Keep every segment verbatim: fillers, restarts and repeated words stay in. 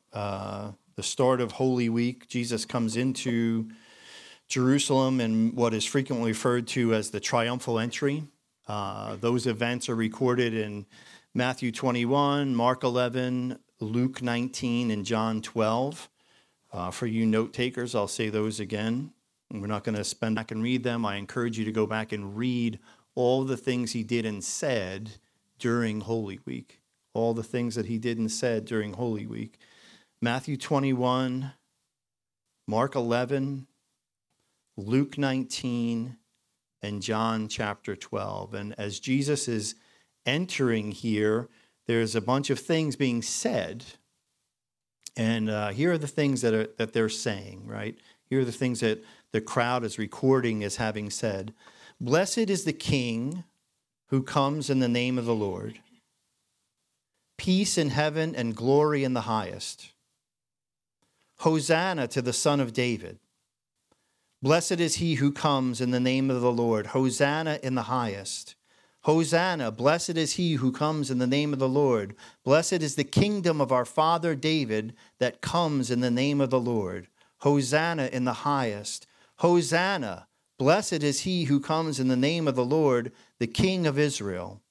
uh, the start of Holy Week. Jesus comes into Jerusalem in what is frequently referred to as the triumphal entry. Uh, those events are recorded in Matthew twenty-one, Mark eleven, Luke nineteen, and John twelve. Uh, for you note takers, I'll say those again. We're not going to spend back and read them. I encourage you to go back and read all the things he did and said during Holy Week. All the things that he did and said during Holy Week. Matthew twenty-one, Mark eleven, Luke nineteen, and John chapter twelve. And as Jesus is entering here, there's a bunch of things being said. And uh, here are the things that are that they're saying, right? Here are the things that the crowd is recording as having said. Blessed is the King who comes in the name of the Lord. Peace in heaven and glory in the highest. Hosanna to the Son of David. Blessed is he who comes in the name of the Lord. Hosanna in the highest. Hosanna, blessed is he who comes in the name of the Lord. Blessed is the kingdom of our father David that comes in the name of the Lord. Hosanna in the highest. Hosanna, blessed is he who comes in the name of the Lord, the King of Israel.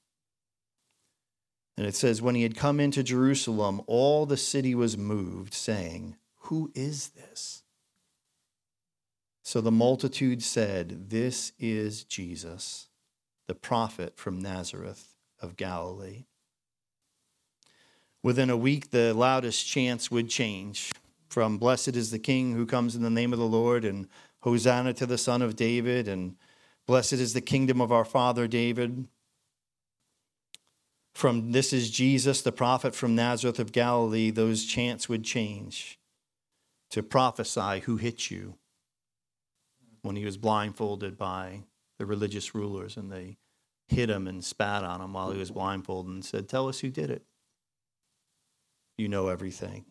And it says, when he had come into Jerusalem, all the city was moved, saying, who is this? So the multitude said, this is Jesus, the prophet from Nazareth of Galilee. Within a week, the loudest chants would change from blessed is the King who comes in the name of the Lord, and Hosanna to the Son of David, and blessed is the kingdom of our father David. From this is Jesus, the prophet from Nazareth of Galilee, those chants would change to prophesy who hit you when he was blindfolded by the religious rulers, and they hit him and spat on him while he was blindfolded and said, tell us who did it. You know everything.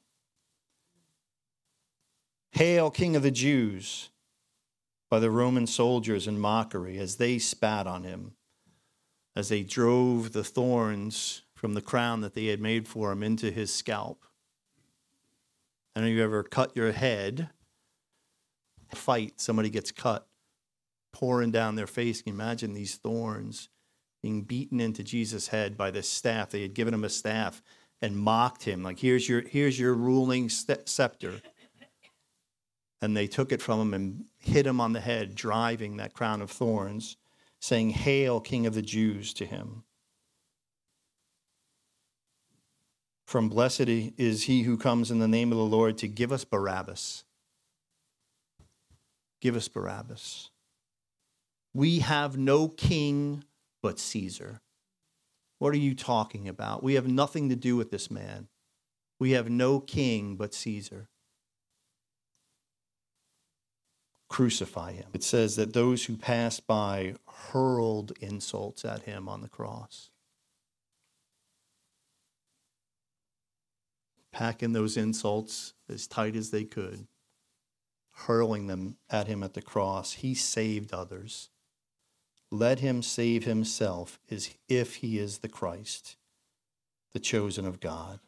Hail, King of the Jews, by the Roman soldiers in mockery as they spat on him, as they drove the thorns from the crown that they had made for him into his scalp. I know you ever cut your head, fight, somebody gets cut, pouring down their face. Can you imagine these thorns being beaten into Jesus' head by this staff? They had given him a staff and mocked him, like, here's your, here's your ruling scepter. And they took it from him and hit him on the head, driving that crown of thorns, saying, hail, King of the Jews, to him. From blessed is he who comes in the name of the Lord to give us Barabbas. Give us Barabbas. We have no king but Caesar. What are you talking about? We have nothing to do with this man. We have no king but Caesar. Crucify him. It says that those who passed by hurled insults at him on the cross. Packing those insults as tight as they could, hurling them at him at the cross. He saved others. Let him save himself as if he is the Christ, the chosen of God.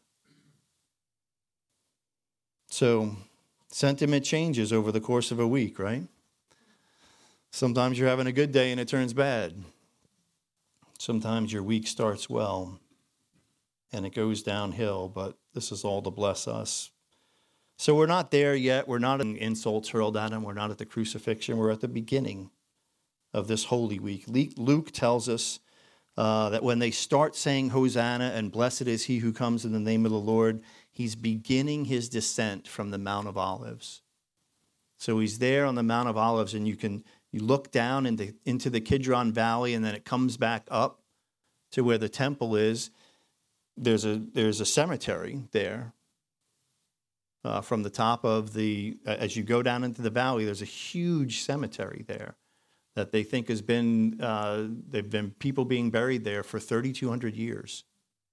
So, sentiment changes over the course of a week, right? Sometimes you're having a good day and it turns bad. Sometimes your week starts well and it goes downhill, but this is all to bless us. So we're not there yet. We're not in insults hurled at him. We're not at the crucifixion. We're at the beginning of this Holy Week. Luke tells us uh, that when they start saying Hosanna and blessed is he who comes in the name of the Lord, he's beginning his descent from the Mount of Olives. So he's there on the Mount of Olives, and you can you look down into, into the Kidron Valley, and then it comes back up to where the temple is. There's a there's a cemetery there. Uh, from the top of the, as you go down into the valley, there's a huge cemetery there that they think has been, uh, they've been people being buried there for thirty-two hundred years.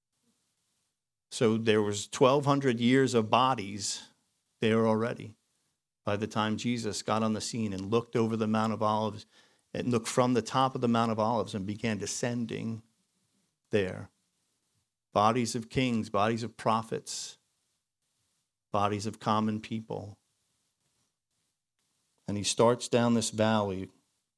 So there was twelve hundred years of bodies there already by the time Jesus got on the scene and looked over the Mount of Olives and looked from the top of the Mount of Olives and began descending there. Bodies of kings, bodies of prophets, bodies of common people. And he starts down this valley.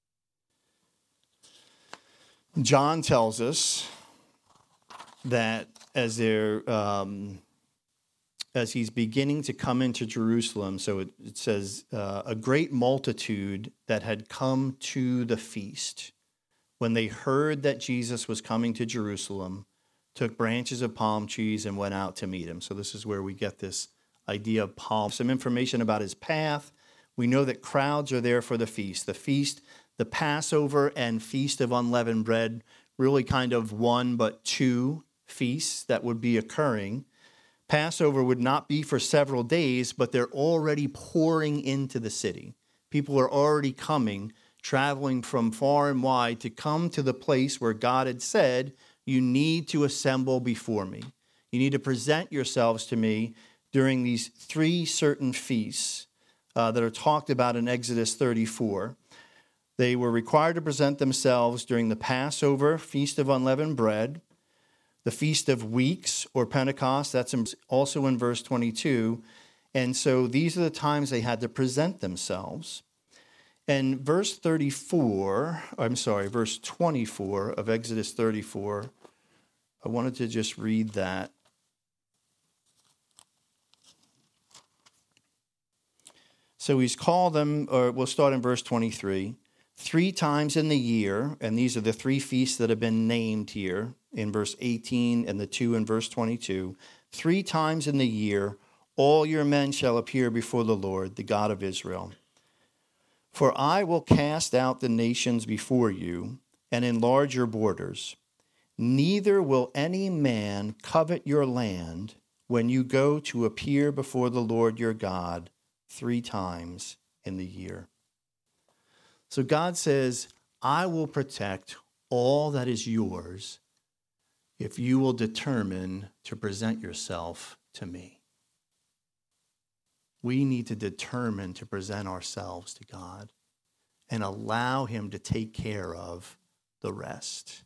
John tells us that as they're, um, as he's beginning to come into Jerusalem, so it, it says, uh, a great multitude that had come to the feast, when they heard that Jesus was coming to Jerusalem, took branches of palm trees and went out to meet him. So this is where we get this idea of palm. Some information about his path. We know that crowds are there for the feast. The feast, the Passover and Feast of Unleavened Bread, really kind of one but two feasts that would be occurring. Passover would not be for several days, but they're already pouring into the city. People are already coming, traveling from far and wide to come to the place where God had said, you need to assemble before me. You need to present yourselves to me during these three certain feasts uh, that are talked about in Exodus thirty-four. They were required to present themselves during the Passover, Feast of Unleavened Bread, the Feast of Weeks, or Pentecost. That's also in verse twenty-two. And so these are the times they had to present themselves. And verse thirty-four, I'm sorry, verse twenty-four of Exodus thirty-four, I wanted to just read that. So he's called them, or we'll start in verse twenty-three, three times in the year, and these are the three feasts that have been named here in verse eighteen and the two in verse twenty-two. Three times in the year, all your men shall appear before the Lord, the God of Israel. For I will cast out the nations before you and enlarge your borders. Neither will any man covet your land when you go to appear before the Lord your God three times in the year. So God says, I will protect all that is yours if you will determine to present yourself to me. We need to determine to present ourselves to God and allow him to take care of the rest.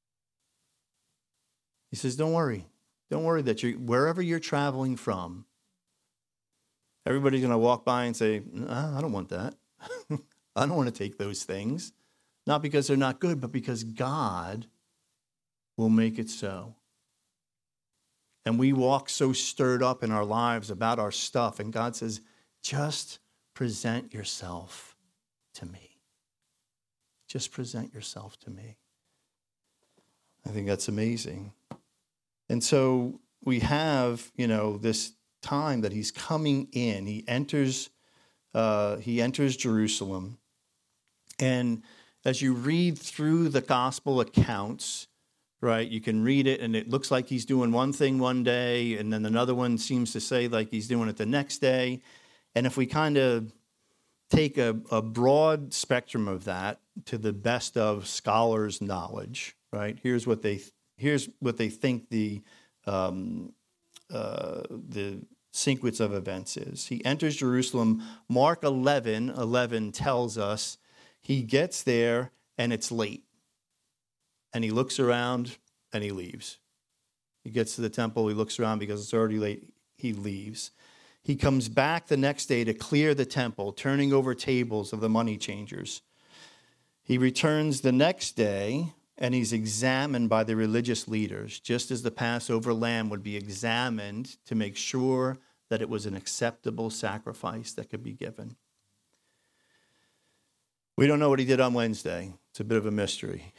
He says, don't worry. Don't worry that you wherever you're traveling from, everybody's going to walk by and say, I don't want that. I don't want to take those things. Not because they're not good, but because God will make it so. And we walk so stirred up in our lives about our stuff. And God says, just present yourself to me. Just present yourself to me. I think that's amazing. And so we have, you know, this time that he's coming in. He enters, uh, he enters Jerusalem. And as you read through the gospel accounts, right, you can read it and it looks like he's doing one thing one day and then another one seems to say like he's doing it the next day. And if we kind of take a, a broad spectrum of that to the best of scholars' knowledge, right, here's what they here's what they think the um, uh, the sequence of events is. He enters Jerusalem. Mark eleven eleven tells us he gets there and it's late. And he looks around and he leaves. He gets to the temple, he looks around because it's already late, he leaves. He comes back the next day to clear the temple, turning over tables of the money changers. He returns the next day and he's examined by the religious leaders, just as the Passover lamb would be examined to make sure that it was an acceptable sacrifice that could be given. We don't know what he did on Wednesday. It's a bit of a mystery.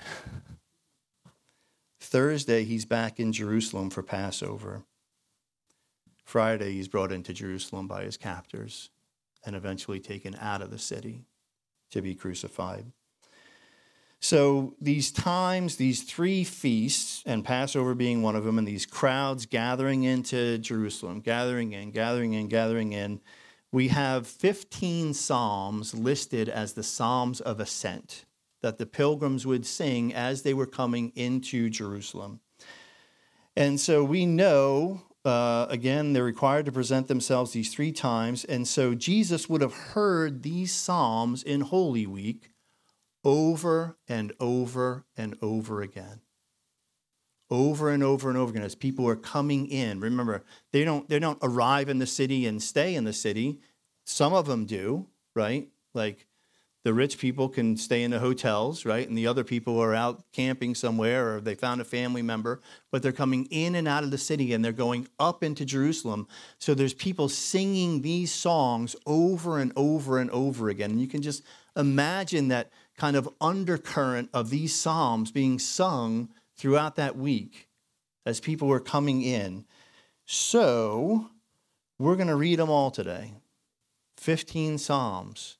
Thursday, he's back in Jerusalem for Passover. Friday, he's brought into Jerusalem by his captors and eventually taken out of the city to be crucified. So these times, these three feasts, and Passover being one of them, and these crowds gathering into Jerusalem, gathering in, gathering in, gathering in, we have fifteen psalms listed as the Psalms of Ascent that the pilgrims would sing as they were coming into Jerusalem. And so we know, uh, again, they're required to present themselves these three times. And so Jesus would have heard these psalms in Holy Week over and over and over again. over and over and over again as people are coming in. Remember, they don't they don't arrive in the city and stay in the city. Some of them do, right? Like the rich people can stay in the hotels, right? And the other people are out camping somewhere, or they found a family member, but they're coming in and out of the city and they're going up into Jerusalem. So there's people singing these songs over and over and over again. And you can just imagine that kind of undercurrent of these psalms being sung throughout that week as people were coming in. So we're going to read them all today. fifteen psalms.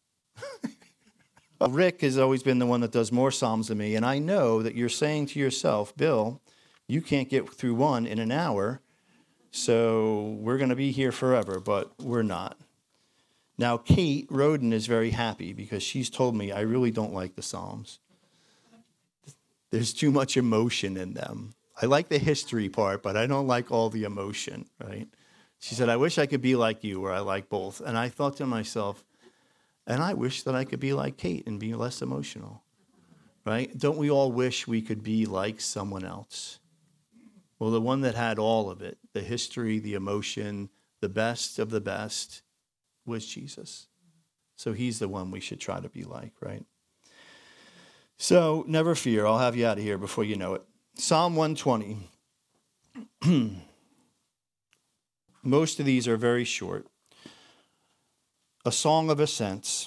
Rick has always been the one that does more psalms than me, and I know that you're saying to yourself, Bill, you can't get through one in an hour, so we're going to be here forever, but we're not. Now, Kate Roden is very happy because she's told me I really don't like the psalms. There's too much emotion in them. I like the history part, but I don't like all the emotion, right? She said, I wish I could be like you, where I like both. And I thought to myself, and I wish that I could be like Kate and be less emotional, right? Don't we all wish we could be like someone else? Well, the one that had all of it, the history, the emotion, the best of the best, was Jesus. So he's the one we should try to be like, right? So never fear, I'll have you out of here before you know it. Psalm one twenty. Most of these are very short. A song of ascents.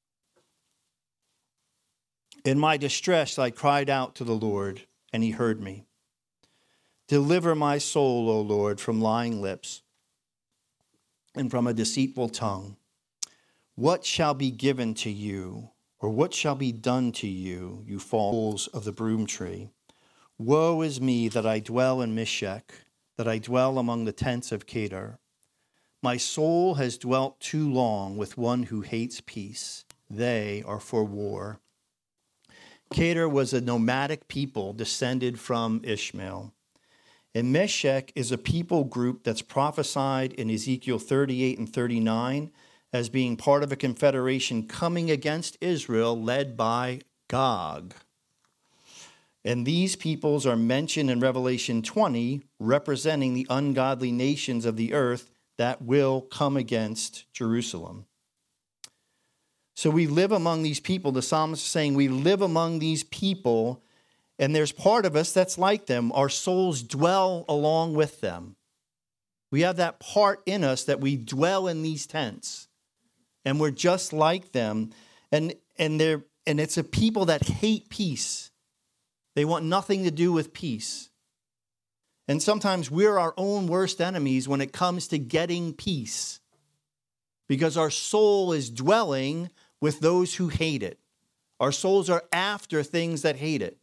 In my distress, I cried out to the Lord, and he heard me. Deliver my soul, O Lord, from lying lips and from a deceitful tongue. What shall be given to you, or what shall be done to you, you fowls of the broom tree? Woe is me that I dwell in Meshech, that I dwell among the tents of Kedar. My soul has dwelt too long with one who hates peace. They are for war. Kedar was a nomadic people descended from Ishmael. And Meshech is a people group that's prophesied in Ezekiel thirty-eight and thirty-nine as being part of a confederation coming against Israel led by Gog. And these peoples are mentioned in Revelation twenty, representing the ungodly nations of the earth that will come against Jerusalem. So we live among these people. The psalmist is saying we live among these people, and there's part of us that's like them. Our souls dwell along with them. We have that part in us that we dwell in these tents, and we're just like them. And and they're and it's a people that hate peace. They want nothing to do with peace. And sometimes we're our own worst enemies when it comes to getting peace, because our soul is dwelling with those who hate it. Our souls are after things that hate it.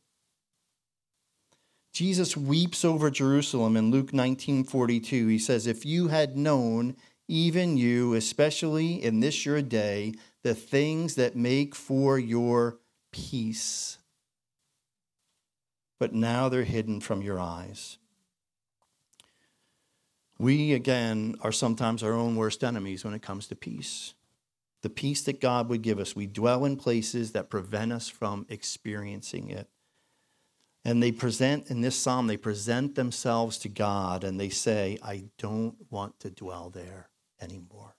Jesus weeps over Jerusalem in Luke nineteen forty-two. He says, if you had known, even you, especially in this your day, the things that make for your peace. But now they're hidden from your eyes. We, again, are sometimes our own worst enemies when it comes to peace. The peace that God would give us. We dwell in places that prevent us from experiencing it. And they present, in this psalm, they present themselves to God and they say, I don't want to dwell there anymore.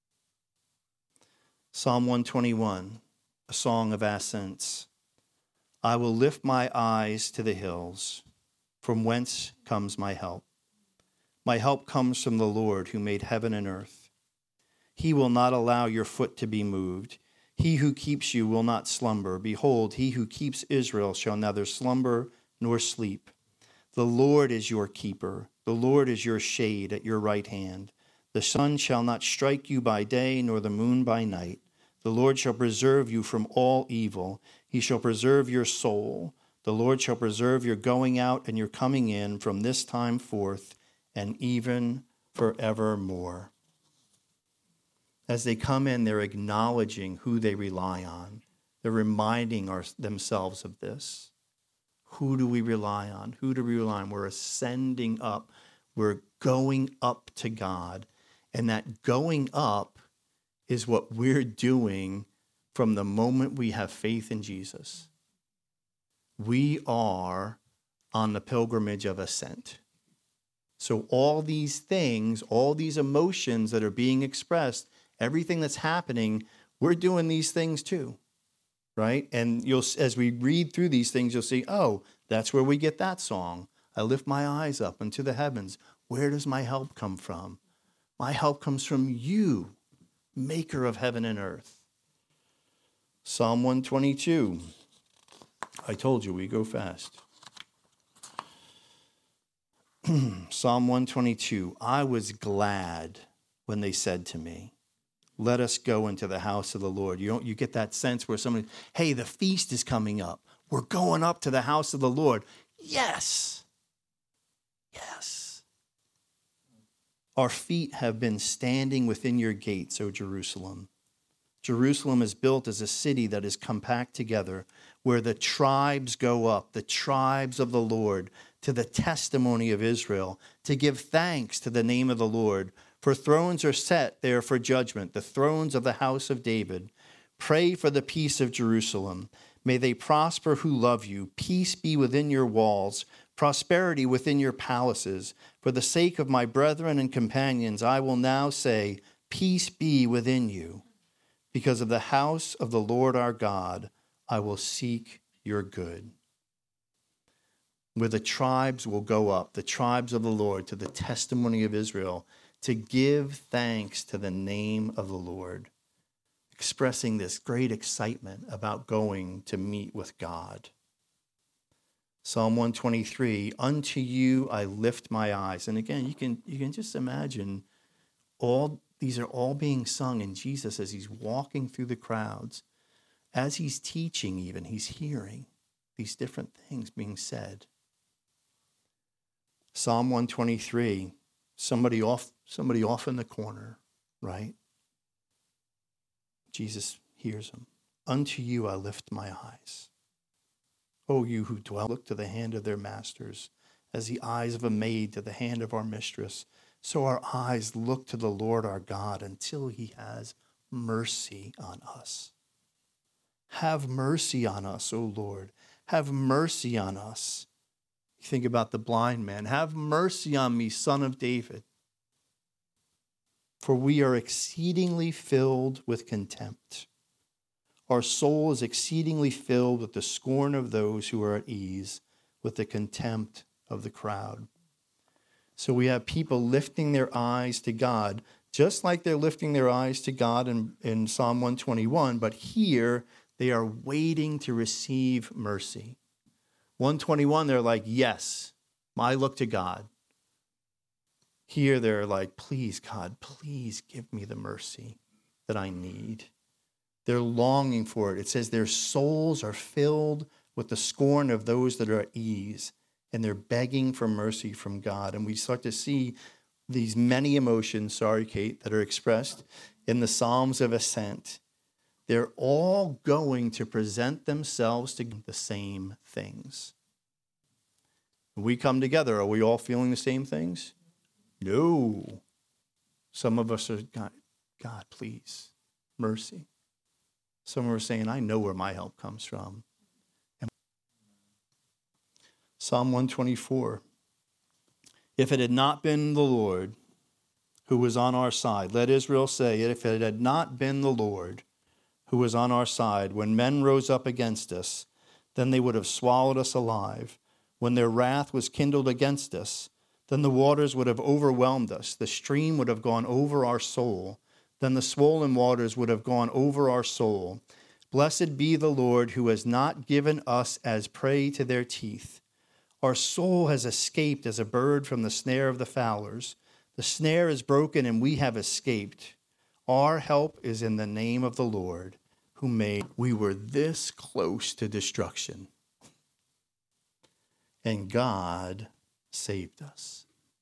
Psalm one twenty-one, a song of ascents. I will lift my eyes to the hills, from whence comes my help. My help comes from the Lord who made heaven and earth. He will not allow your foot to be moved. He who keeps you will not slumber. Behold, he who keeps Israel shall neither slumber nor sleep. The Lord is your keeper. The Lord is your shade at your right hand. The sun shall not strike you by day, nor the moon by night. The Lord shall preserve you from all evil. He shall preserve your soul. The Lord shall preserve your going out and your coming in from this time forth and even forevermore. As they come in, they're acknowledging who they rely on. They're reminding our, themselves of this. Who do we rely on? Who do we rely on? We're ascending up. We're going up to God. And that going up is what we're doing from the moment we have faith in Jesus. We are on the pilgrimage of ascent. So all these things, all these emotions that are being expressed, everything that's happening, we're doing these things too, right? And you'll, as we read through these things, you'll see, oh, that's where we get that song. I lift my eyes up into the heavens. Where does my help come from? My help comes from you, maker of heaven and earth. Psalm one twenty-two. I told you we go fast. Psalm one twenty-two. I was glad when they said to me, let us go into the house of the Lord. You don't, you get that sense where somebody, hey, the feast is coming up. We're going up to the house of the Lord. Yes. Yes. Our feet have been standing within your gates, O Jerusalem. Jerusalem is built as a city that is compact together, where the tribes go up, the tribes of the Lord, to the testimony of Israel, to give thanks to the name of the Lord. For thrones are set there for judgment, the thrones of the house of David. Pray for the peace of Jerusalem. May they prosper who love you. Peace be within your walls, prosperity within your palaces. For the sake of my brethren and companions, I will now say, peace be within you. Because of the house of the Lord our God, I will seek your good. Where the tribes will go up, the tribes of the Lord, to the testimony of Israel, to give thanks to the name of the Lord, expressing this great excitement about going to meet with God. Psalm one twenty-three, unto you I lift my eyes. And again, you can you can just imagine all these are all being sung in Jesus as he's walking through the crowds. As he's teaching even, he's hearing these different things being said. Psalm one twenty-three, somebody off, somebody off in the corner, right? Jesus hears him. Unto you I lift my eyes. O you who dwell, look to the hand of their masters, as the eyes of a maid to the hand of our mistress. So our eyes look to the Lord our God until he has mercy on us. Have mercy on us, O Lord. Have mercy on us. You think about the blind man. Have mercy on me, son of David. For we are exceedingly filled with contempt. Our soul is exceedingly filled with the scorn of those who are at ease, with the contempt of the crowd. So we have people lifting their eyes to God, just like they're lifting their eyes to God in, in Psalm one twenty-one, but here they are waiting to receive mercy. one twenty-one, they're like, yes, I look to God. Here they're like, please, God, please give me the mercy that I need. They're longing for it. It says their souls are filled with the scorn of those that are at ease, and they're begging for mercy from God. And we start to see these many emotions, sorry, Kate, that are expressed in the Psalms of Ascent. They're all going to present themselves to the same things. When we come together, are we all feeling the same things? No. Some of us are, God, God, please, mercy. Some are saying, I know where my help comes from. And Psalm one twenty-four. If it had not been the Lord who was on our side, let Israel say, if it had not been the Lord who was on our side, when men rose up against us, then they would have swallowed us alive. When their wrath was kindled against us, then the waters would have overwhelmed us. The stream would have gone over our soul. Then the swollen waters would have gone over our soul. Blessed be the Lord who has not given us as prey to their teeth. Our soul has escaped as a bird from the snare of the fowlers. The snare is broken and we have escaped. Our help is in the name of the Lord who made. We were this close to destruction, and God saved us.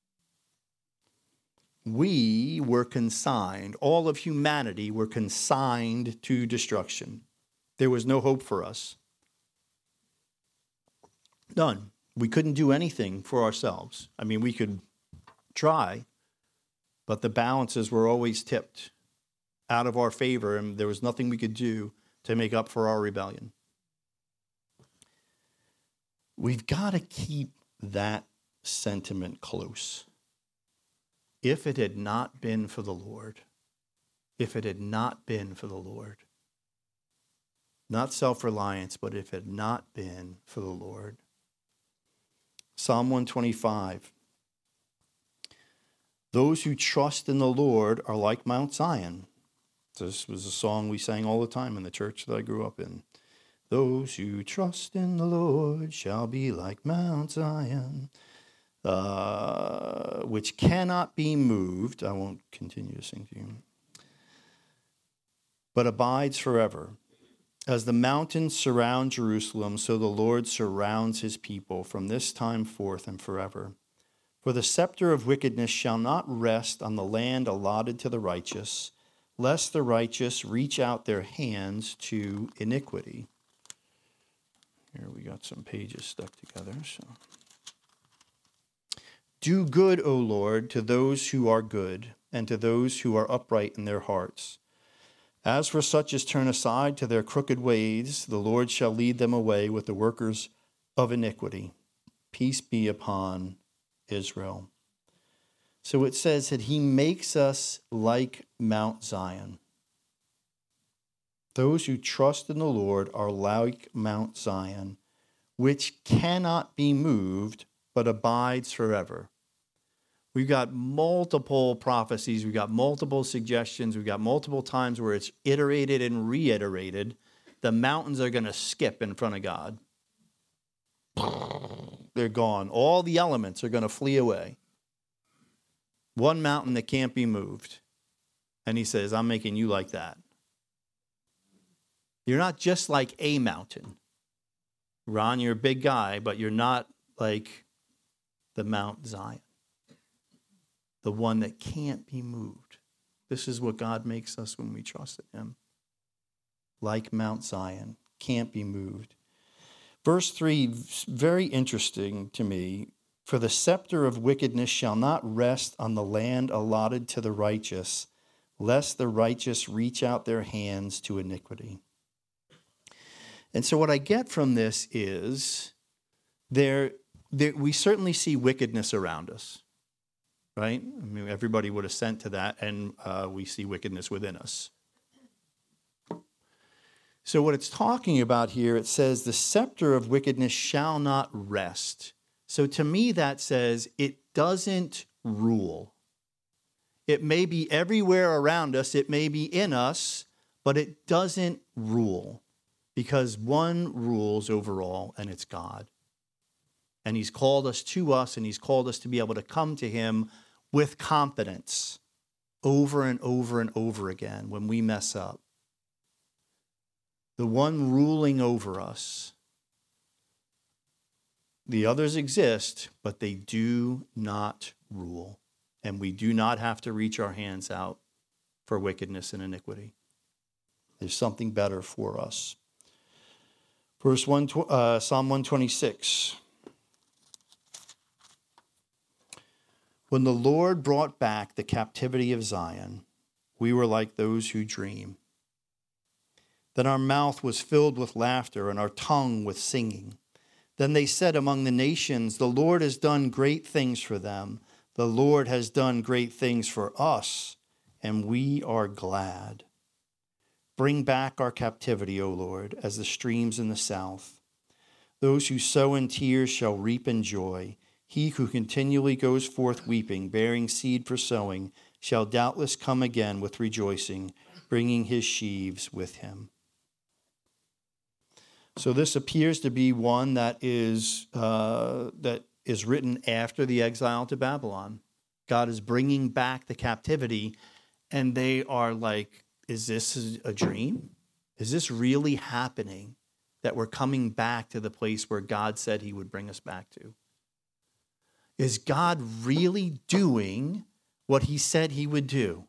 We were consigned, all of humanity were consigned to destruction. There was no hope for us. None. We couldn't do anything for ourselves. I mean, we could try, but the balances were always tipped out of our favor, and there was nothing we could do to make up for our rebellion. We've got to keep that sentiment close. If it had not been for the Lord, if it had not been for the Lord, not self-reliance, but if it had not been for the Lord. Psalm one twenty-five. Those who trust in the Lord are like Mount Zion. This was a song we sang all the time in the church that I grew up in. Those who trust in the Lord shall be like Mount Zion, uh, which cannot be moved. I won't continue to sing to you. But abides forever. As the mountains surround Jerusalem, so the Lord surrounds his people from this time forth and forever. For the scepter of wickedness shall not rest on the land allotted to the righteous, lest the righteous reach out their hands to iniquity. Here we got some pages stuck together. So, do good, O Lord, to those who are good, and to those who are upright in their hearts. As for such as turn aside to their crooked ways, the Lord shall lead them away with the workers of iniquity. Peace be upon Israel. So it says that he makes us like Mount Zion. Those who trust in the Lord are like Mount Zion, which cannot be moved, but abides forever. We've got multiple prophecies. We've got multiple suggestions. We've got multiple times where it's iterated and reiterated. The mountains are going to skip in front of God. They're gone. All the elements are going to flee away. One mountain that can't be moved. And he says, I'm making you like that. You're not just like a mountain. Ron, you're a big guy, but you're not like the Mount Zion. The one that can't be moved. This is what God makes us when we trust in him. Like Mount Zion, can't be moved. Verse three, very interesting to me. For the scepter of wickedness shall not rest on the land allotted to the righteous, lest the righteous reach out their hands to iniquity. And so what I get from this is there, there we certainly see wickedness around us. Right? I mean, everybody would assent to that, and uh, we see wickedness within us. So what it's talking about here, it says, the scepter of wickedness shall not rest. So to me, that says it doesn't rule. It may be everywhere around us, it may be in us, but it doesn't rule. Because one rules over all, and it's God. And he's called us to us, and he's called us to be able to come to him with confidence over and over and over again when we mess up. The one ruling over us. The others exist, but they do not rule. And we do not have to reach our hands out for wickedness and iniquity. There's something better for us. Verse one, uh, Psalm one twenty-six. When the Lord brought back the captivity of Zion, we were like those who dream. Then our mouth was filled with laughter and our tongue with singing. Then they said among the nations, the Lord has done great things for them. The Lord has done great things for us, and we are glad. Bring back our captivity, O Lord, as the streams in the south. Those who sow in tears shall reap in joy. He who continually goes forth weeping, bearing seed for sowing, shall doubtless come again with rejoicing, bringing his sheaves with him. So this appears to be one that is uh, that is written after the exile to Babylon. God is bringing back the captivity, and they are like, is this a dream? Is this really happening, that we're coming back to the place where God said he would bring us back to? Is God really doing what he said he would do?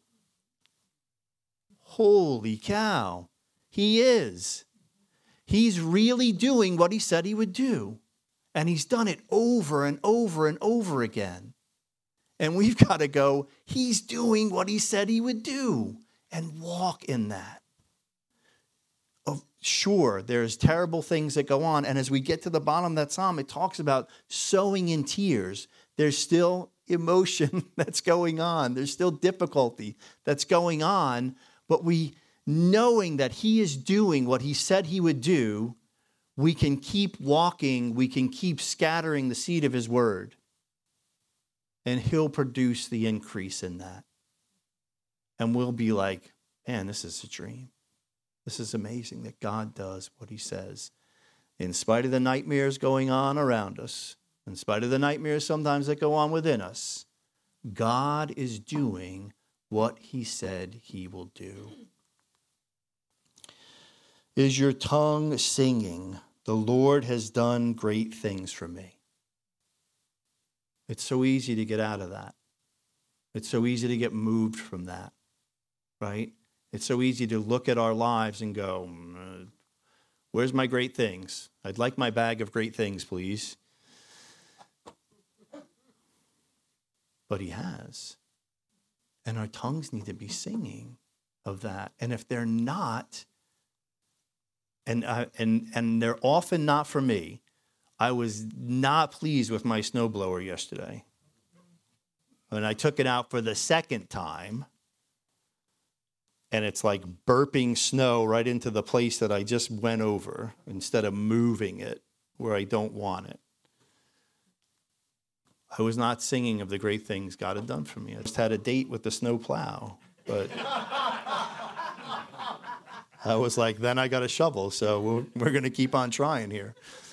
Holy cow, he is. He's really doing what he said he would do. And he's done it over and over and over again. And we've got to go, he's doing what he said he would do, and walk in that. of, sure, there's terrible things that go on. And as we get to the bottom of that psalm, it talks about sowing in tears. There's still emotion that's going on. There's still difficulty that's going on. But we, knowing that he is doing what he said he would do, we can keep walking. We can keep scattering the seed of his word. And he'll produce the increase in that. And we'll be like, man, this is a dream. This is amazing that God does what he says. In spite of the nightmares going on around us, in spite of the nightmares sometimes that go on within us, God is doing what he said he will do. Is your tongue singing, the Lord has done great things for me? It's so easy to get out of that. It's so easy to get moved from that, right? It's so easy to look at our lives and go, where's my great things? I'd like my bag of great things, please. But he has. And our tongues need to be singing of that. And if they're not, and uh, and and they're often not for me, I was not pleased with my snowblower yesterday. When I took it out for the second time, and it's like burping snow right into the place that I just went over instead of moving it where I don't want it. I was not singing of the great things God had done for me. I just had a date with the snow plow. But I was like, then I got a shovel, so we're, we're going to keep on trying here.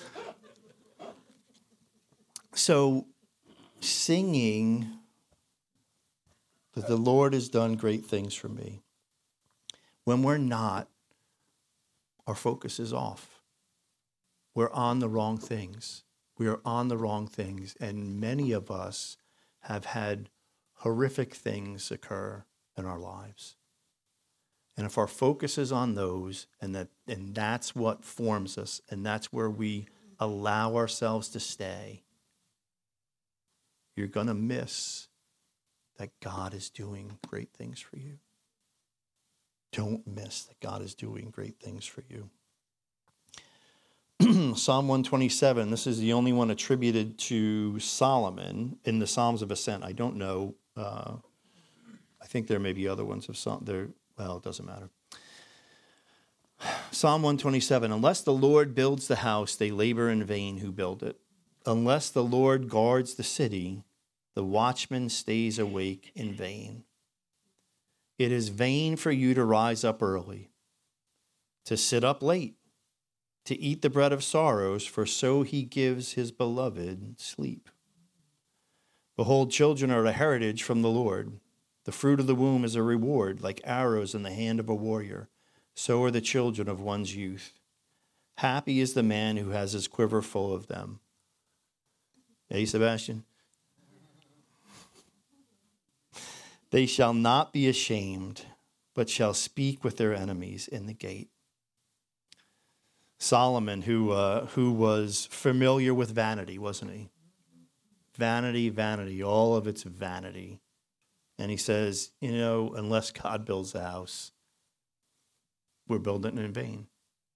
So singing that the Lord has done great things for me. When we're not, our focus is off. We're on the wrong things. We are on the wrong things. And many of us have had horrific things occur in our lives. And if our focus is on those, and that and that's what forms us, and that's where we allow ourselves to stay, you're going to miss that God is doing great things for you. Don't miss that God is doing great things for you. Psalm one twenty-seven, this is the only one attributed to Solomon in the Psalms of Ascent. I don't know. Uh, I think there may be other ones of Psalm. There, well, it doesn't matter. Psalm one twenty-seven, unless the Lord builds the house, they labor in vain who build it. Unless the Lord guards the city, the watchman stays awake in vain. It is vain for you to rise up early, to sit up late, to eat the bread of sorrows, for so he gives his beloved sleep. Behold, children are a heritage from the Lord. The fruit of the womb is a reward, like arrows in the hand of a warrior. So are the children of one's youth. Happy is the man who has his quiver full of them. Hey, Sebastian? They shall not be ashamed, but shall speak with their enemies in the gate. Solomon, who uh, who was familiar with vanity, wasn't he? Vanity, vanity, all of it's vanity. And he says, you know, unless God builds the house, we're building it in vain.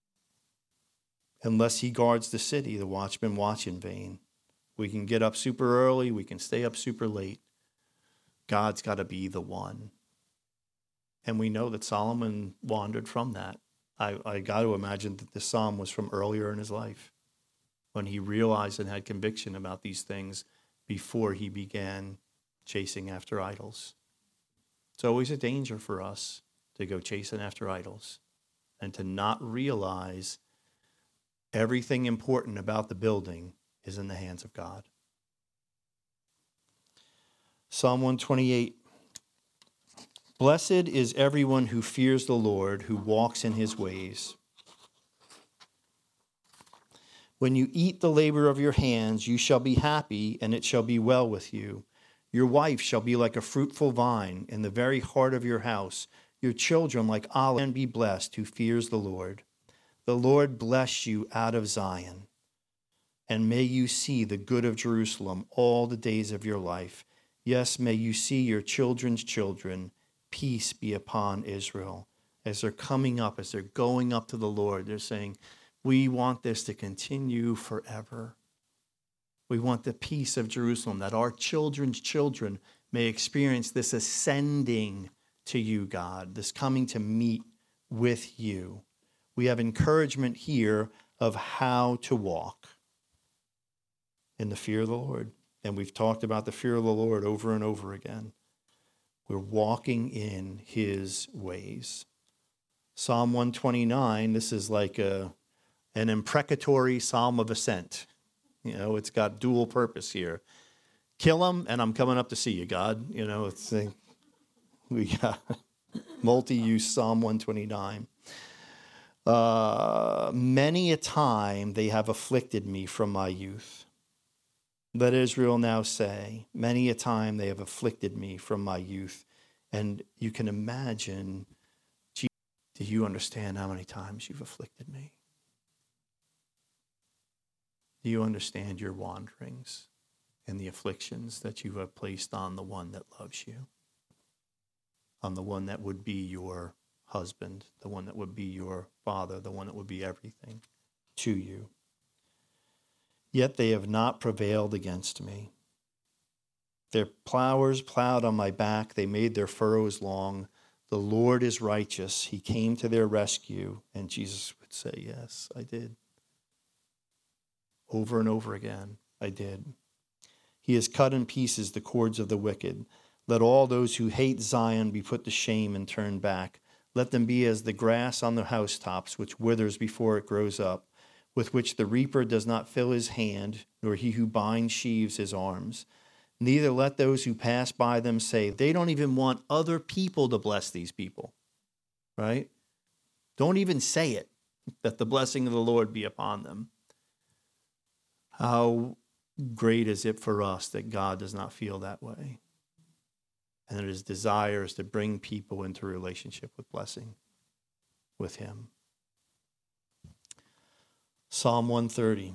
Unless he guards the city, the watchmen watch in vain. We can get up super early, we can stay up super late. God's got to be the one. And we know that Solomon wandered from that. I, I got to imagine that this psalm was from earlier in his life, when he realized and had conviction about these things before he began chasing after idols. It's always a danger for us to go chasing after idols and to not realize everything important about the building is in the hands of God. Psalm one twenty-eight. Blessed is everyone who fears the Lord, who walks in his ways. When you eat the labor of your hands, you shall be happy, and it shall be well with you. Your wife shall be like a fruitful vine in the very heart of your house. Your children like olive, and be blessed who fears the Lord. The Lord bless you out of Zion, and may you see the good of Jerusalem all the days of your life. Yes, may you see your children's children. Peace be upon Israel as they're coming up, as they're going up to the Lord, they're saying, we want this to continue forever. We want the peace of Jerusalem, that our children's children may experience this ascending to you, God, this coming to meet with you. We have encouragement here of how to walk in the fear of the Lord. And we've talked about the fear of the Lord over and over again. We're walking in his ways. Psalm one twenty-nine, this is like a, an imprecatory psalm of ascent. You know, it's got dual purpose here. Kill them, and I'm coming up to see you, God. You know, it's a, we got multi-use Psalm one twenty-nine. Uh, many a time they have afflicted me from my youth. Let Israel now say, many a time they have afflicted me from my youth. And you can imagine, do you understand how many times you've afflicted me? Do you understand your wanderings and the afflictions that you have placed on the one that loves you? On the one that would be your husband, the one that would be your father, the one that would be everything to you. Yet they have not prevailed against me. Their plowers plowed on my back. They made their furrows long. The Lord is righteous. He came to their rescue. And Jesus would say, yes, I did. Over and over again, I did. He has cut in pieces the cords of the wicked. Let all those who hate Zion be put to shame and turn back. Let them be as the grass on the housetops, which withers before it grows up, with which the reaper does not fill his hand, nor he who binds sheaves his arms. Neither let those who pass by them say, they don't even want other people to bless these people, right? Don't even say it, that the blessing of the Lord be upon them. How great is it for us that God does not feel that way, and that his desire is to bring people into a relationship with blessing with him. Psalm one thirty.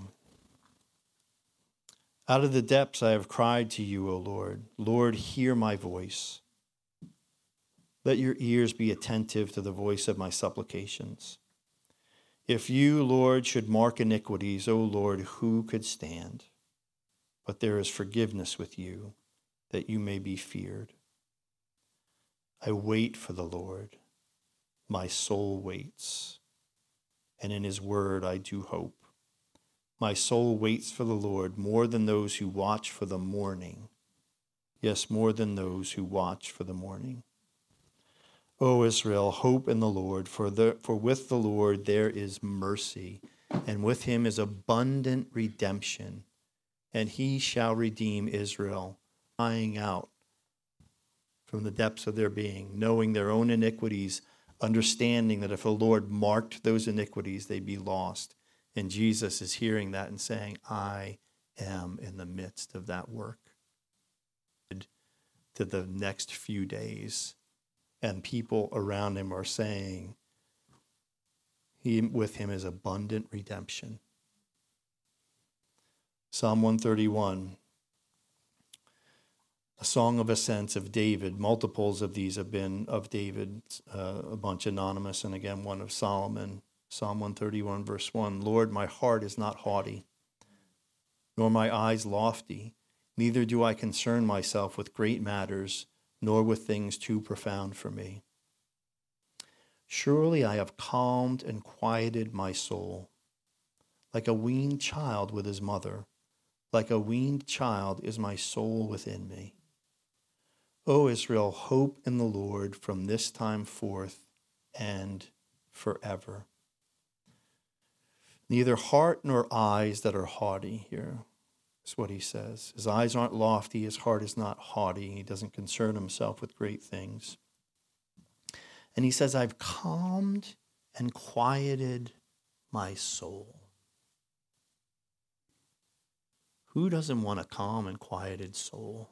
Out of the depths I have cried to you, O Lord. Lord, hear my voice. Let your ears be attentive to the voice of my supplications. If you, Lord, should mark iniquities, O Lord, who could stand? But there is forgiveness with you, that you may be feared. I wait for the Lord. My soul waits, and in his word I do hope. My soul waits for the Lord more than those who watch for the morning. Yes, more than those who watch for the morning. O Israel, hope in the Lord, for, the, for with the Lord there is mercy, and with him is abundant redemption, and he shall redeem Israel, crying out from the depths of their being, knowing their own iniquities, understanding that if the Lord marked those iniquities, they'd be lost. And Jesus is hearing that and saying, I am in the midst of that work. To the next few days, and people around him are saying, he, with him is abundant redemption. Psalm one thirty-one, a song of ascents of David. Multiples of these have been of David, uh, a bunch anonymous, and again one of Solomon. Psalm one thirty-one, verse one, Lord, my heart is not haughty, nor my eyes lofty. Neither do I concern myself with great matters, nor with things too profound for me. Surely I have calmed and quieted my soul, like a weaned child with his mother. Like a weaned child is my soul within me. O Israel, hope in the Lord from this time forth and forever. Neither heart nor eyes that are haughty here. That's what he says. His eyes aren't lofty. His heart is not haughty. He doesn't concern himself with great things. And he says, I've calmed and quieted my soul. Who doesn't want a calm and quieted soul?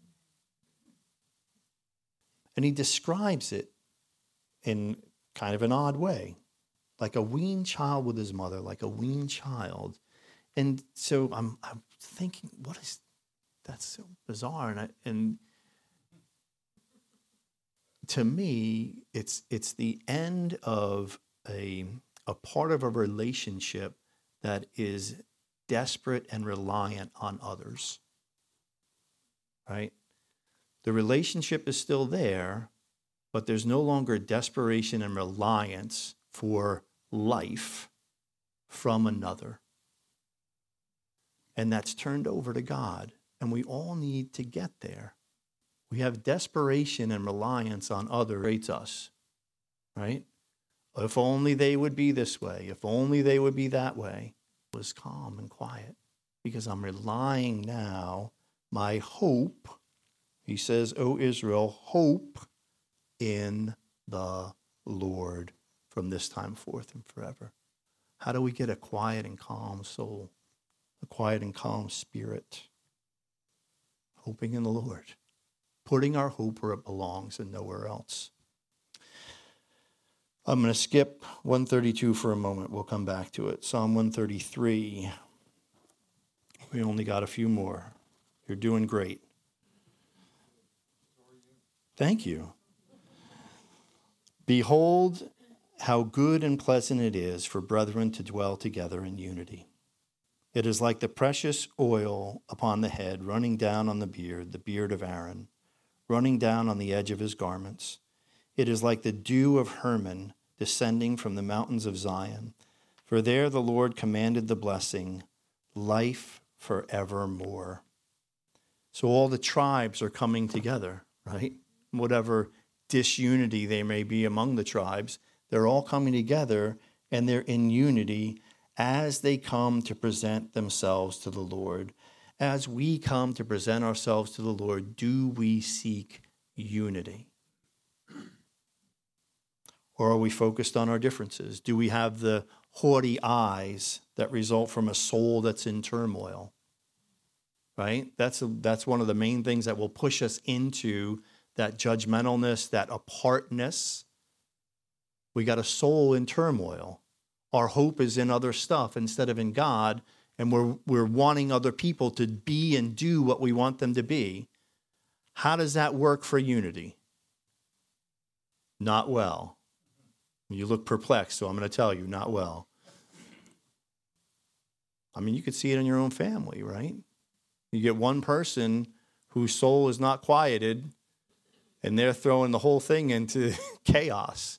And he describes it in kind of an odd way, like a weaned child with his mother, like a weaned child. And so I'm, I'm thinking, what is, that's so bizarre. And, I, and to me, it's it's the end of a a part of a relationship that is desperate and reliant on others. Right? The relationship is still there, but there's no longer desperation and reliance for life from another. And that's turned over to God. And we all need to get there. We have desperation and reliance on others rates us, right? If only they would be this way. If only they would be that way. It was calm and quiet because I'm relying now, my hope, he says, O Israel, hope in the Lord from this time forth and forever. How do we get a quiet and calm soul, a quiet and calm spirit? Hoping in the Lord, putting our hope where it belongs and nowhere else. I'm going to skip one thirty-two for a moment. We'll come back to it. Psalm one thirty-three. We only got a few more. You're doing great. Thank you. Behold, how good and pleasant it is for brethren to dwell together in unity. It is like the precious oil upon the head, running down on the beard, the beard of Aaron, running down on the edge of his garments. It is like the dew of Hermon descending from the mountains of Zion. For there the Lord commanded the blessing, life forevermore. So all the tribes are coming together, right? Whatever disunity there may be among the tribes, they're all coming together and they're in unity as they come to present themselves to the Lord. As we come to present ourselves to the Lord, do we seek unity? Or are we focused on our differences? Do we have the haughty eyes that result from a soul that's in turmoil? Right? That's a, that's one of the main things that will push us into that judgmentalness, that apartness. We got a soul in turmoil. Our hope is in other stuff instead of in God, and we're we're wanting other people to be and do what we want them to be. How does that work for unity? Not well. You look perplexed, so I'm going to tell you, not well. I mean, you could see it in your own family, right? You get one person whose soul is not quieted, and they're throwing the whole thing into chaos.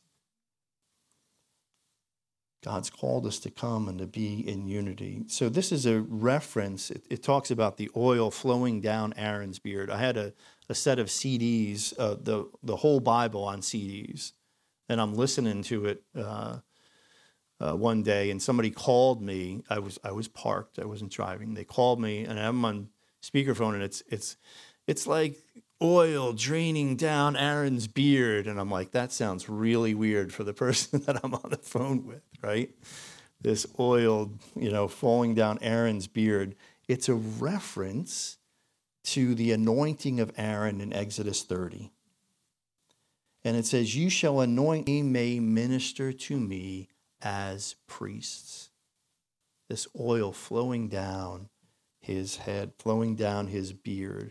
God's called us to come and to be in unity. So this is a reference. It, it talks about the oil flowing down Aaron's beard. I had a, a set of C Ds, uh, the, the whole Bible on C Ds, and I'm listening to it uh, uh, one day, and somebody called me. I was I was parked. I wasn't driving. They called me, and I'm on speakerphone, and it's it's it's like oil draining down Aaron's beard. And I'm like, that sounds really weird for the person that I'm on the phone with, right? This oil, you know, falling down Aaron's beard. It's a reference to the anointing of Aaron in Exodus thirty. And it says, you shall anoint me, may minister to me as priests. This oil flowing down his head, flowing down his beard,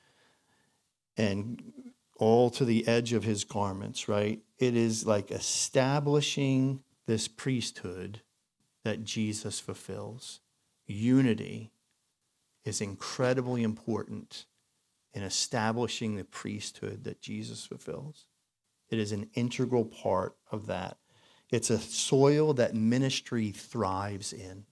and all to the edge of his garments, right? It is like establishing this priesthood that Jesus fulfills. Unity is incredibly important in establishing the priesthood that Jesus fulfills. It is an integral part of that. It's a soil that ministry thrives in.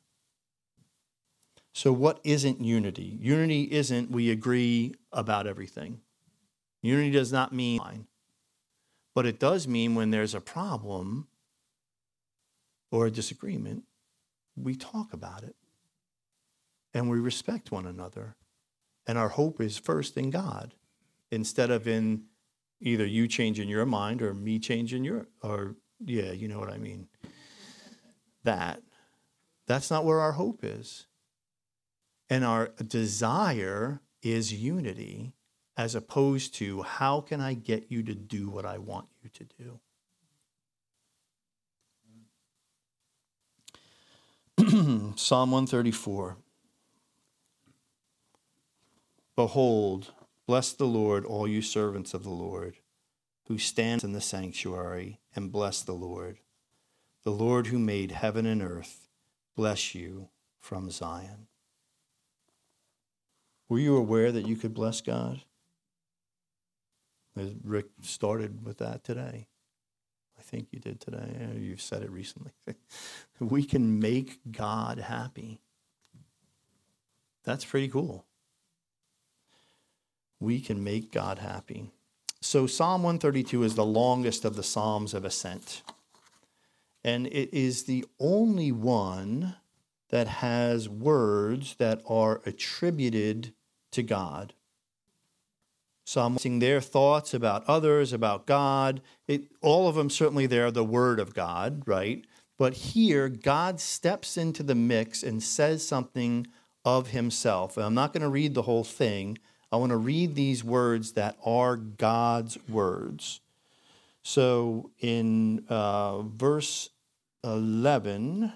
So what isn't unity? Unity isn't we agree about everything. Unity does not mean fine. But it does mean when there's a problem or a disagreement, we talk about it. And we respect one another. And our hope is first in God instead of in either you changing your mind or me changing your, or yeah, you know what I mean. That. That's not where our hope is. And our desire is unity as opposed to how can I get you to do what I want you to do? Psalm one thirty-four. Behold, bless the Lord, all you servants of the Lord, who stands in the sanctuary, and bless the Lord. The Lord who made heaven and earth, bless you from Zion. Were you aware that you could bless God? Rick started with that today. I think you did today. You've said it recently. We can make God happy. That's pretty cool. We can make God happy. So Psalm one thirty-two is the longest of the Psalms of Ascent. And it is the only one that has words that are attributed to God. Some saying their thoughts about others, about God. It, all of them, certainly they're the word of God, right? But here, God steps into the mix and says something of himself. And I'm not going to read the whole thing. I want to read these words that are God's words. So in uh, verse eleven,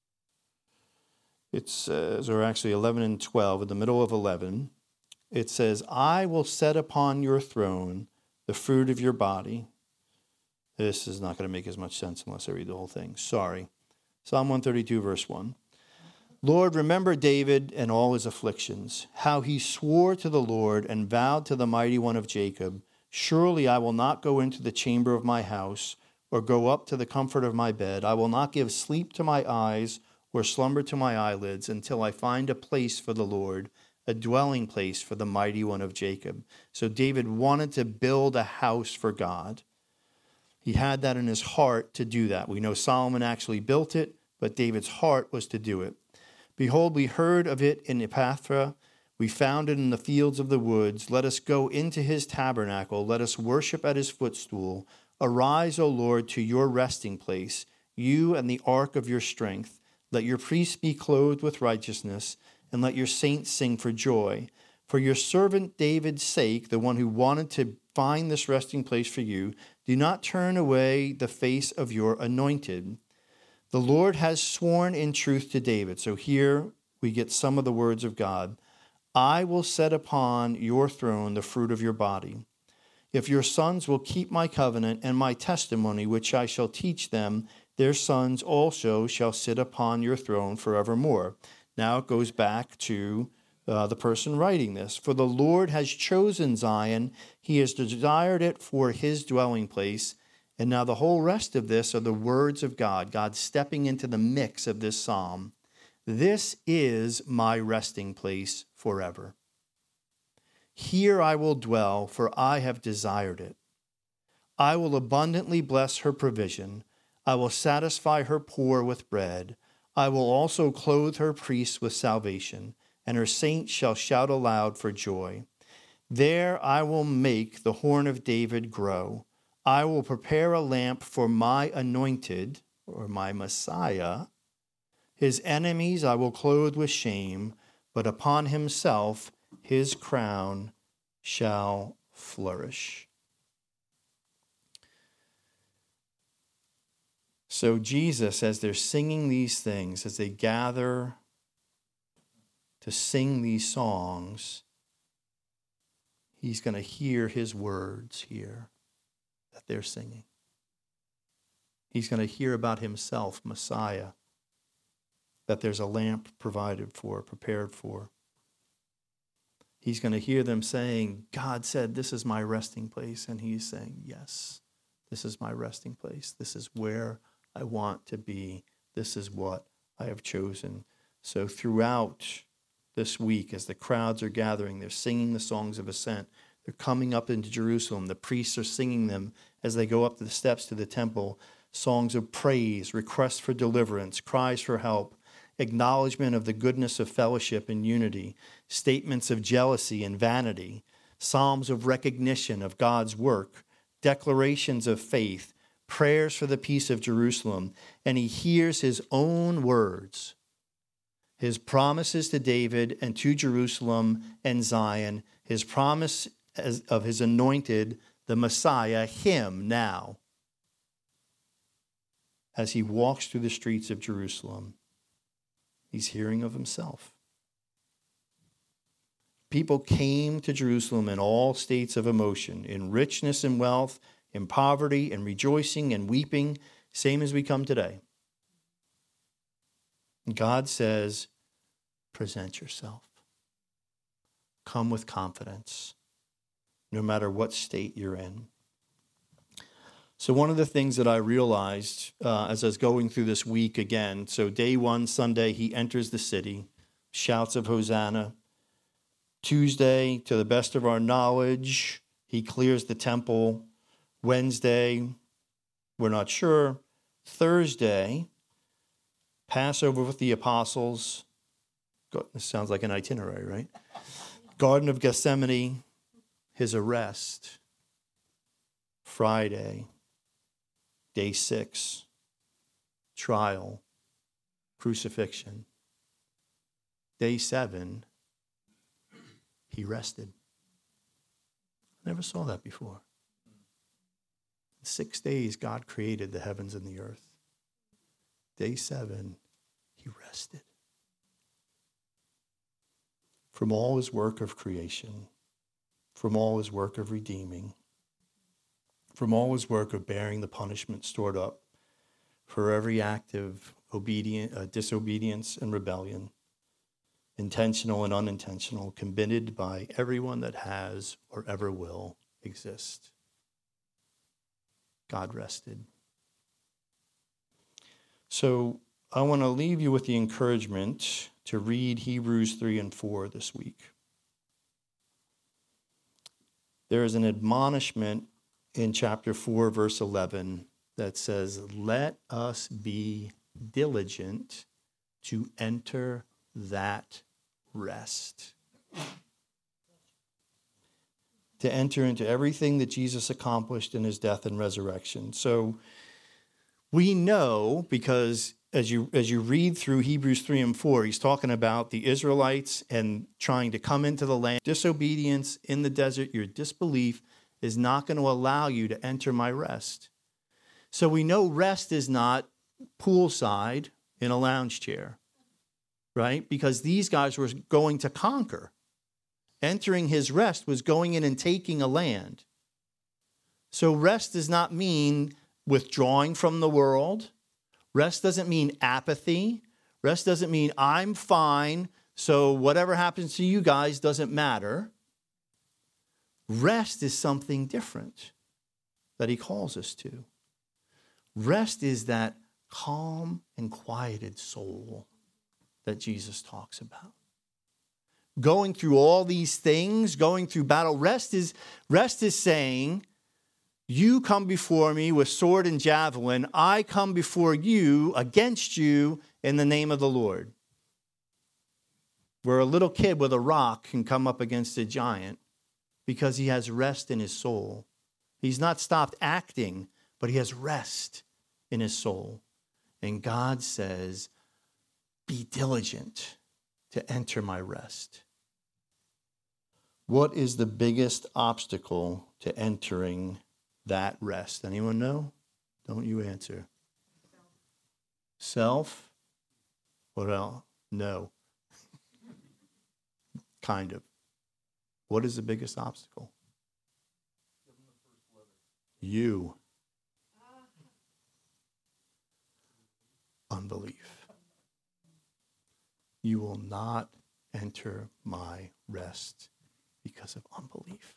it says, or actually eleven and twelve, in the middle of eleven, it says, I will set upon your throne the fruit of your body. This is not going to make as much sense unless I read the whole thing. Sorry. Psalm one thirty-two, verse one. Lord, remember David and all his afflictions, how he swore to the Lord and vowed to the Mighty One of Jacob, surely I will not go into the chamber of my house or go up to the comfort of my bed. I will not give sleep to my eyes or slumber to my eyelids until I find a place for the Lord, a dwelling place for the Mighty One of Jacob. So David wanted to build a house for God. He had that in his heart to do that. We know Solomon actually built it, but David's heart was to do it. Behold, we heard of it in Ephrathah. We found it in the fields of the woods. Let us go into his tabernacle. Let us worship at his footstool. Arise, O Lord, to your resting place, you and the ark of your strength. Let your priests be clothed with righteousness, and let your saints sing for joy. For your servant David's sake, the one who wanted to find this resting place for you, do not turn away the face of your anointed. The Lord has sworn in truth to David. So here we get some of the words of God. I will set upon your throne the fruit of your body. If your sons will keep my covenant and my testimony, which I shall teach them, their sons also shall sit upon your throne forevermore. Now it goes back to uh, the person writing this. For the Lord has chosen Zion. He has desired it for his dwelling place. And now the whole rest of this are the words of God, God stepping into the mix of this psalm. This is my resting place forever. Here I will dwell, for I have desired it. I will abundantly bless her provision. I will satisfy her poor with bread. I will also clothe her priests with salvation, and her saints shall shout aloud for joy. There I will make the horn of David grow. I will prepare a lamp for my anointed, or my Messiah. His enemies I will clothe with shame, but upon himself his crown shall flourish. So Jesus, as they're singing these things, as they gather to sing these songs, he's going to hear his words here that they're singing. He's going to hear about himself, Messiah, that there's a lamp provided for, prepared for. He's going to hear them saying, God said, this is my resting place. And he's saying, yes, this is my resting place. This is where I want to be. This is what I have chosen. So throughout this week, as the crowds are gathering, they're singing the songs of ascent. They're coming up into Jerusalem. The priests are singing them as they go up the steps to the temple. Songs of praise, requests for deliverance, cries for help, acknowledgement of the goodness of fellowship and unity, statements of jealousy and vanity, psalms of recognition of God's work, declarations of faith, prayers for the peace of Jerusalem. And he hears his own words, his promises to David and to Jerusalem and Zion, his promise as, of his anointed, the Messiah, him now, as he walks through the streets of Jerusalem. He's hearing of himself. People came to Jerusalem in all states of emotion, in richness and wealth, in poverty, and rejoicing and weeping, same as we come today. God says, present yourself. Come with confidence, no matter what state you're in. So one of the things that I realized uh, as I was going through this week again, so day one, Sunday, he enters the city, shouts of Hosanna. Tuesday, to the best of our knowledge, he clears the temple. Wednesday, we're not sure. Thursday, Passover with the apostles. This sounds like an itinerary, right? Garden of Gethsemane, his arrest. Friday, day six, trial, crucifixion. Day seven, he rested. Never saw that before. In six days, God created the heavens and the earth. Day seven, he rested. From all his work of creation, from all his work of redeeming, from all his work of bearing the punishment stored up for every act of obedient, uh, disobedience and rebellion, intentional and unintentional, committed by everyone that has or ever will exist. God rested. So I want to leave you with the encouragement to read Hebrews three and four this week. There is an admonishment in chapter four, verse eleven, that says, let us be diligent to enter that rest. To enter into everything that Jesus accomplished in his death and resurrection. So we know, because as you as you read through Hebrews three and four, he's talking about the Israelites and trying to come into the land. Disobedience in the desert, your disbelief is not going to allow you to enter my rest. So we know rest is not poolside in a lounge chair, right? Because these guys were going to conquer. Entering his rest was going in and taking a land. So rest does not mean withdrawing from the world. Rest doesn't mean apathy. Rest doesn't mean I'm fine, so whatever happens to you guys doesn't matter. Rest is something different that he calls us to. Rest is that calm and quieted soul that Jesus talks about. Going through all these things, going through battle. Rest is, rest is saying, you come before me with sword and javelin. I come before you, against you, in the name of the Lord. Where a little kid with a rock can come up against a giant because he has rest in his soul. He's not stopped acting, but he has rest in his soul. And God says, be diligent to enter my rest. What is the biggest obstacle to entering that rest? Anyone know? Don't you answer. Self? What else? No. Kind of. What is the biggest obstacle? You. Unbelief. You will not enter my rest because of unbelief.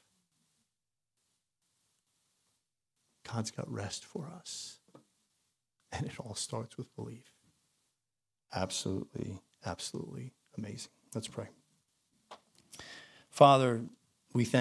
God's got rest for us. And it all starts with belief. Absolutely, absolutely amazing. Let's pray. Father, we thank